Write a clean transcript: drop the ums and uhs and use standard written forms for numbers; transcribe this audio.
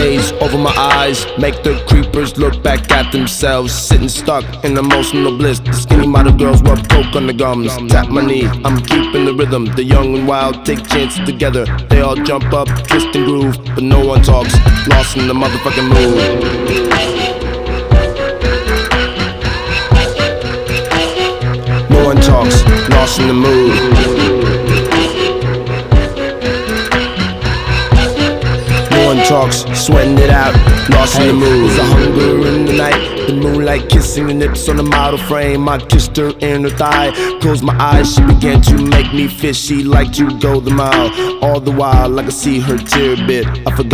glaze over my eyes, make the creepers look back at themselves. Sitting stuck in emotional bliss. The skinny model girls rub coke on the gums. Tap my knee, I'm keeping the rhythm. The young and wild take chances together. They all jump up, twist and groove, but no one talks. Lost in the motherfucking mood. No one talks, lost in the mood. No one talks, sweating it out, lost in the mood. There's a hunger in the night, the moonlight kissing the lips on the model frame. I kissed her in her thigh, closed my eyes, she began to make me fish. She liked to go the mile, all the while I could see her tear bit. I forgot